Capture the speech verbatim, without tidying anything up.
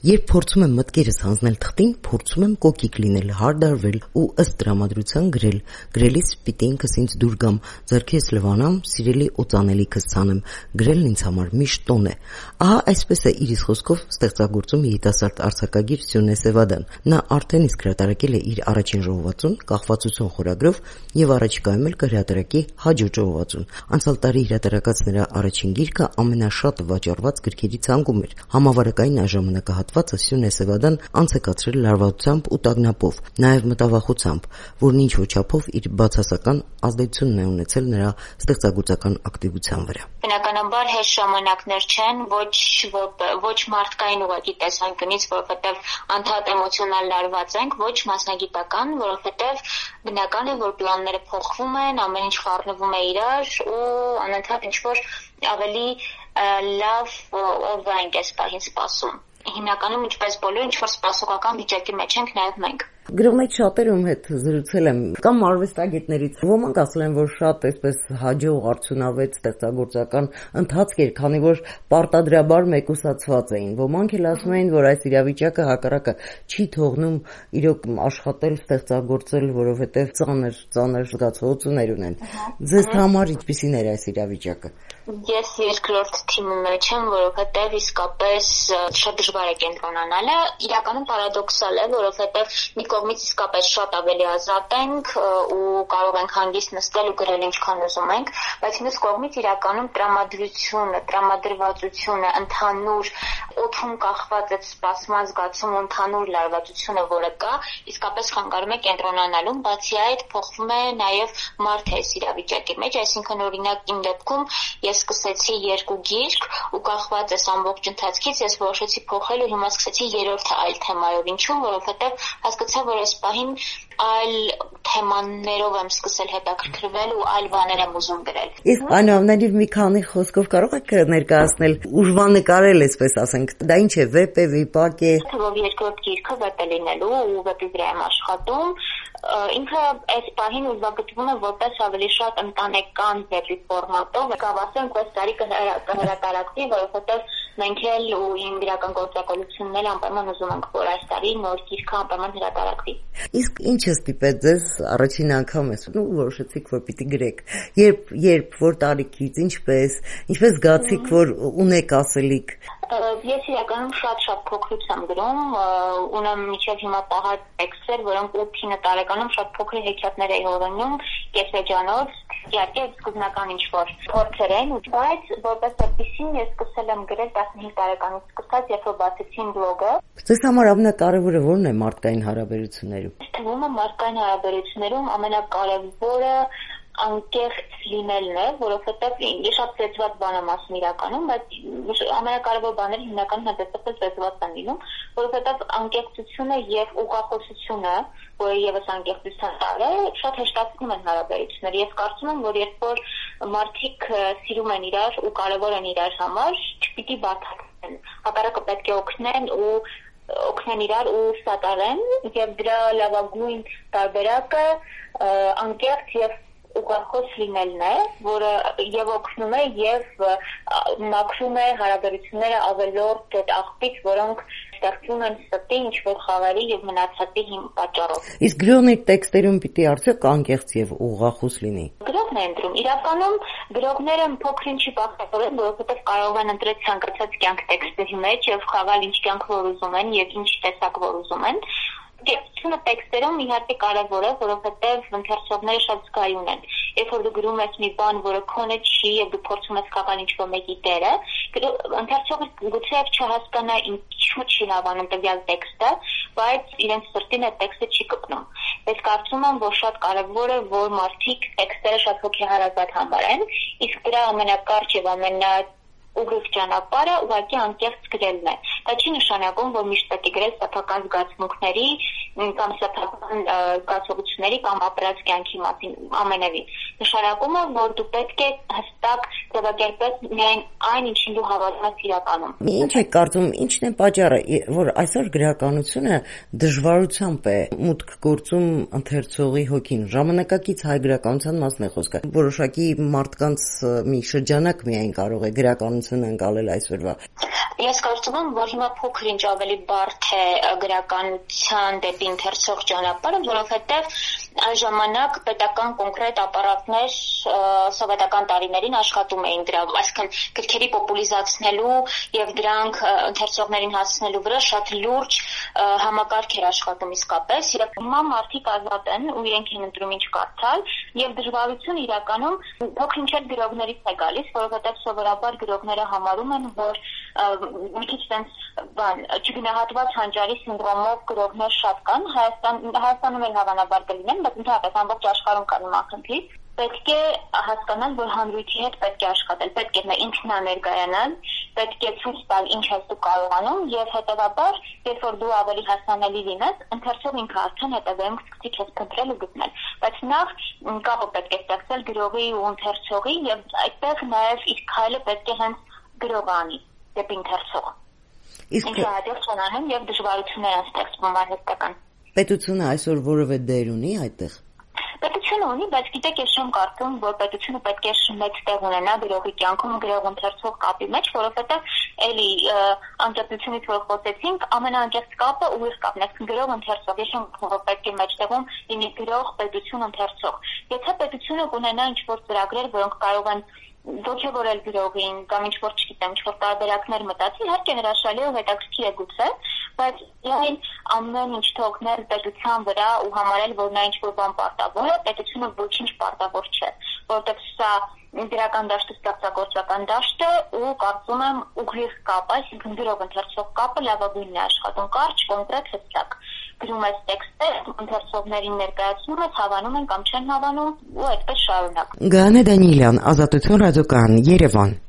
Երբ փորձում եմ մտքերս հանձնել թղթին, փորձում եմ կոկիկ լինել, հարդարվել ու ըստ տրամադրության գրել։ Գրելիս պիտի ինքս ինձ դուր գամ, ձեռքերս լվանամ, սիրելի օծանելիքս ցանեմ։ Գրելն ինձ համար միշտ տոն է։ Ահա այսպես է իր խոսքով ստեղծագործում երիտասարդ արձակագիր Սյունե Սևադան։ Նա արդեն իսկ հրատարակել է իր առաջին ժողովածուն «Կախվածություն» խորագրով եւ առաջիկայում էլ կհրատարակի հաջորդ ժողովածուն։ Անցյալ տարի հրատարակած նրա առաջին գիրքը ամենաշատը վաճառված գրքերի ցանկում էր։ Համավարակային ժամանակահատվածը Սյունե Սևադան անց է կացրել լարվածությամբ ու տագնապով, նաև մտավախությամբ, որն ինչ-որ չափով իր բացասական ազդեցությունն է ունեցել նրա ստեղծագործական ակտիվության վրա։ Բնականաբար հեշտ ժամանակներ չեն, ոչ ոչ մարդկային ուղղակի տեսանկյունից, որովհետև անդադար էմոցիոնալ լարված ենք, ոչ մասնագիտական, որովհետև բնական է, որ պլանները փոխվում են, ամեն ինչ խառնվում է իրար ու անընդհատ ինչ-որ ավելի լավ օրվա ենք այս պահին սպասում։ Հիմնականում ինչպես բոլորը ինչ-որ սպասողական վիճակի մեջ ենք նաև մենք։ Գրողներից շատերը ում հետ զրուցել եմ, կամ արվեստագետներից, ոմանք ասել են, որ շատ այսպես հաջող արդյունավետ ստեղծագործական ընթացք էր, քանի որ պարտադրաբար մեկուսացված էին։ Ոմանք էլ ասում էին, որ այս իրավիճակը հակառակը չի թողնում իրոք աշխատել, ստեղծագործել, որովհետև ծանր, ծանր զգացողություններ ունեն։ Ձեզ համար ինչպիսին էր այս իրավիճակը։ Ես երկրորդ թիմի մեջ եմ, որովհետև իսկապես շատ դժվար է կենտրոնանալը։ Իրականում պարադոքսալ է, որովհետև մի կողմից իսկապես շատ ավելի ազատ ենք ու կարող ենք հանգիստ նստել ու գրել ինչքան ուզում ենք, բայց մյուս կողմից իրականում տրամադրությունը, տրամադրվածությունը, ընդհանուր օդում կախված այդ սպասման զգացումը, ընդհանուր լարվածությունը, որը կա, իսկապես խանգարում է կենտրոնանալուն, բացի այդ փոխվում է նաև մարդը այս իրավիճակի մեջ, այսինքն օրինակ իմ դեպքում ես սկսեցի երկու գիրք ու կախված այս ամբողջ ընթացքից ես որոշեցի փոխել ու հիմա սկսեցի երրորդը այլ թեմայով, ինչու, որովհետև հասկացա, որ այս պահին այլ թեմաներով եմ սկսել հետաքրքրվել ու այլ բաներ եմ ուզում գրել։ Իսկ այնուամենայնիվ մի քանի խոսքով կարող եք ներկայացնել, ուժվանկարել, այսպես ասենք, դա ինչ է, վեպ է, վիպակ է։ Թվով երկրորդ գիրքը վեպ է լինելու ու վեպի վրա եմ աշխատում։ Ինքը այս պահին ուզվագտվում է որպես ավելի շատ ընտանեկան վեպի ֆորմատով։ Կարող ասենք, այս տարի կհրատարակվի, որովհետև մենք էլ ու իմ իրական գործակալությունն էլ անպայման ուզում ենք, որ այս տարի նոր գիրքը անպայման հրատարակվի։ Իսկ ինչը ստիպեց ձեզ առաջին անգամ ես ու որոշեցիք, որ պիտի գրեք։ Երբ երբ որ տարիքից, ինչպես, ինչպես զգացիք, որ ունեք ասելիք։ Ես իրականում շատ-շատ փոքրուց եմ գրում, ունեմ մինչև հիմա պահած տեքստեր, որոնք ութ-ինը տարեկանում շատ փոքր հեքիաթներ էի հորինում, կեսեջանոց, իհարկե սկզբնական ինչ-որ փորձեր են, բայց որպես այդպիսին ես սկսել եմ գրել տասնհինգ տարեկանից սկսած, երբ որ բացեցի բլոգը։ Ձեզ համար ամենակարևորը ո՞րն է մարդկային հարաբերություններում։ Թվում է մարդկային հարաբերություններում ամենակարևորը անկեղծ լինելն է, որովհետև ես շատ ծեծված բան եմ ասում իրականում, բայց ամենակարևոր բաները հիմնականում հանդեպս ծեծված են լինում, որովհետև անկեղծությունը եւ ուղղախոսությունը, որը եւս անկեղծության տար է, շատ հեշտացնում են հարաբերությունները։ Ես կարծում եմ, որ երբ որ մարդիկ սիրում են իրար ու կարևոր են իրար համար, չպիտի բարդացնեն, հակառակը պետք է օգնեն ու օգնեն իրար ու սատարեն, եւ դրա լավագույն տարբերակը անկեղծ եւ ուղղախոս լինելն է, որը եւ օգնում է եւ մաքրում է հարաբերությունները ավելորդ այդ աղբից, որոնք ստեղծվում են ստի ինչ-որ խաղերի եւ մնացածի պատճառով։ Իսկ գրողների տեքստերում պիտի արդյոք անկեղծ եւ ուղղախոս լինի։ Գրողն է ընտրում։ Իրականում գրողները փոքր ինչի պատճառով, որովհետեւ կարող են ընտրել ցանկացած կյանք տեքստերի մեջ եւ խաղալ ինչ կյանք որ ուզում են եւ ինչ տեսակ որ ուզում են։ Գեղեցկությունը տեքստերում իհարկե կարևոր է, որովհետև ընթերցողները շատ զգայուն են։ Երբ որ դու գրում ես մի բան, որը քոնը չի եւ դու փորձում ես խաղալ ինչ-որ մեկի դերը, ընթերցողը գուցե չհասկանա ինչու չի հավանում տվյալ տեքստը, բայց իրենց սրտին այդ տեքստը չի կպնում։ Ես կարծում եմ, որ շատ կարևոր է, որ մարդիկ տեքստերը շատ հոգեհարազատ համարեն, իսկ դրա ամենակարճ եւ ամենա ուղիղ ճանապարհը ուղղակի անկեղծ գրելն է։ Դա չի նշանակում, որ միշտ պետք է գրել սեփական զգացմունքների կամ սեփական զգացողությունների կամ ապրած կյանքի մասին ամենևին։ նշանակում է, որ դու պետք է հստակ ձևակերպես միայն այն, ինչին դու հավատում ես իրականում։ Ինչ եք կարծում, ինչն է պատճառը, որ այսօր գրականությունը դժվարությամբ է մուտք գործում ընթերցողի հոգին։ Ժամանակակից հայ գրականության մասն է խոսքը։ Որոշակի մարդկանց մի շրջանակ միայն կարող է գրականությունը ընկալել այսօրվա։ Ես կարծում եմ, որ հիմա փոքր-ինչ ավելի բարդ է գրականության դեպի ընթերցող ճանապարհը, որովհետև այն ժամանակ պետական կոնկրետ ապարատներ սովետական տարիներին աշխատում էին դրա, այսինքն գրքերի պոպուլիզացնելու եւ դրանք ընթերցողներին հասցնելու վրա շատ լուրջ համակարգ էր աշխատում իսկապես, եւ հիմա մարդիկ ազատ են ու իրենք են ընտրում ինչ կարդալ, եւ դժվարությունը իրականում փոքր-ինչ էլ գրողներից է գալիս, որովհետև սովորաբար գրողները համարում են, որ մի քիչ տենց բան չգնահատված հանճարի սինդրոմով գրողներ շատ կան, Հայաստան Հայաստանում էլ հավանաբար կլինեն, բայց ընդհանրապես ամբողջ աշխարհում կան նման խնդիր։ Պետք է հասկանալ, որ հանրույթի հետ պետք է աշխատել, պետք է ինքնաներկայանալ, պետք է ցույց տալ ինչ ես դու կարողանում եւ հետեւաբար, երբ որ դու ավելի հասանելի լինես, ընթերցող ինքը արդեն հետեւեմ կսկսի քեզ փնտրել ու գտնել։ Բայց նախ կապը պետք է ստեղծել գրողի ու ընթերցողի եւ այդտեղ նաեւ իր քայլը պետք է հենց գրողը անի դեպի ընթերցող։ Ինչը հաջող չանանում եւ դժվարություններ են ստեղծվում արհեստական։ Պետությունը այսօր որևէ դեր ունի այդտեղ։ Պետությունը ունի, բայց գիտեք, ես չեմ կարծում, որ պետությունը պետք է մեծ տեղ ունենա գրողի կյանքում գրող-ընթերցող կապի մեջ, որովհետև էլի անկեղծությունից որ խոսեցինք, ամենաանկեղծ կապը ուղիղ կապն է, գրող-ընթերցող։ Ես չեմ կարծում, որ պետք է մեջտեղում լինի գրող, պետություն, ընթերցող։ Եթե պետությունը կունենա ինչ-որ ծրագրեր, որոնք կարող են ոգևորել գրողին կամ ինչ-որ, չգիտեմ, ինչ-որ տարբերակներ մտածի, իհարկե հրաշալի ու հետաքրքիր է գուցե, բայց այն ամեն ինչ թողնել պետության վրա ու համարել, որ նա ինչ-որ բան պարտավոր է, պետությունը ոչինչ պարտավոր չէ, որովհետև սա գրական դաշտը ստեղծագործական դաշտ է ու կարծում եմ ուղիղ կապ, այսինքն գրող-ընթերցող կապը լավագույնն է աշխատում, կարճ, կոնկրետ, հստակ։ Գրում ես տեքստեր, ընթերցողներին ներկայացնում ես, հավանում են կամ չեն հավանում ու այդպես շարունակ։ Գաներ Դանիելյան, Ազատություն ռադիոկայան, Երևան։